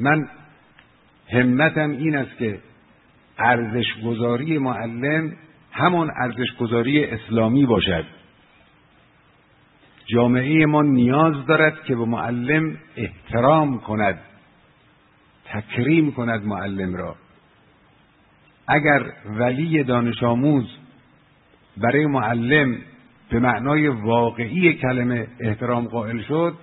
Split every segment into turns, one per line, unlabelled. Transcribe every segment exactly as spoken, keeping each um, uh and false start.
من همتم این است که ارزش گذاری معلم همون ارزش گذاری اسلامی باشد. جامعه ما نیاز دارد که به معلم احترام کند، تکریم کند معلم را. اگر ولی دانش آموز برای معلم به معنای واقعی کلمه احترام قائل شد،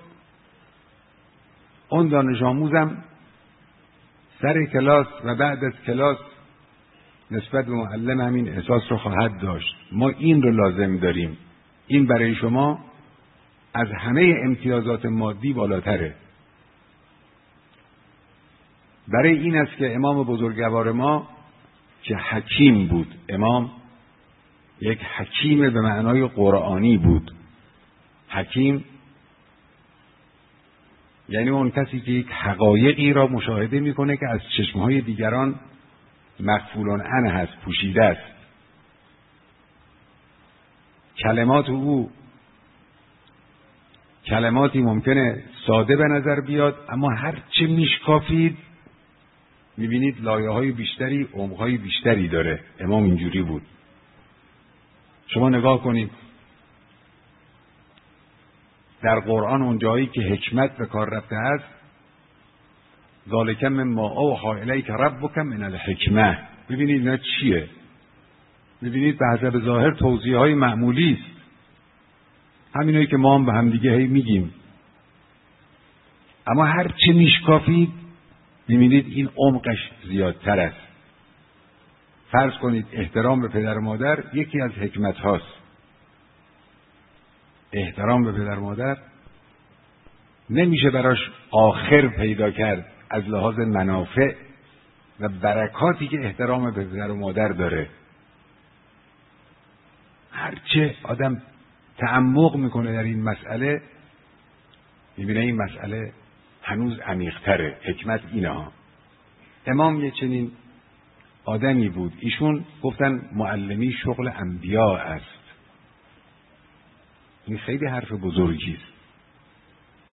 اون دانش آموزم سر کلاس و بعد از کلاس نسبت به معلم همین احساس رو خواهد داشت. ما این رو لازم داریم. این برای شما از همه امتیازات مادی بالاتره. برای این است که امام بزرگوار ما که حکیم بود، امام یک حکیم به معنای قرآنی بود. حکیم یعنی اون کسی که یک حقایقی را مشاهده میکنه که از چشمهای دیگران مغفولان عنه هست، پوشیده است. کلمات او کلماتی ممکنه ساده به نظر بیاد، اما هر چه میشکافید میبینید لایه های بیشتری، عمق های بیشتری داره. امام اینجوری بود. شما نگاه کنید در قرآن اون جایی که حکمت به کار رفته است، ذالک مما اوحی الیک ربک من الحکمه. ببینید اینا چیه؟ ببینید به حسب ظاهر توضیح های معمولی است، همینایی که ما هم به هم دیگه هی میگیم، اما هر چه میشکافید میبینید این عمقش زیادتر است. فرض کنید احترام به پدر و مادر یکی از حکمت هاست. احترام به پدر و مادر نمیشه براش آخر پیدا کرد از لحاظ منافع و برکاتی که احترام به پدر و مادر داره. هرچه آدم تعمق میکنه در این مسئله میبینه این مسئله هنوز عمیق‌تره. حکمت اینه ها. امام یه چنین آدمی بود. ایشون گفتن معلمی شغل انبیاء است. این خیلی حرف بزرگی است.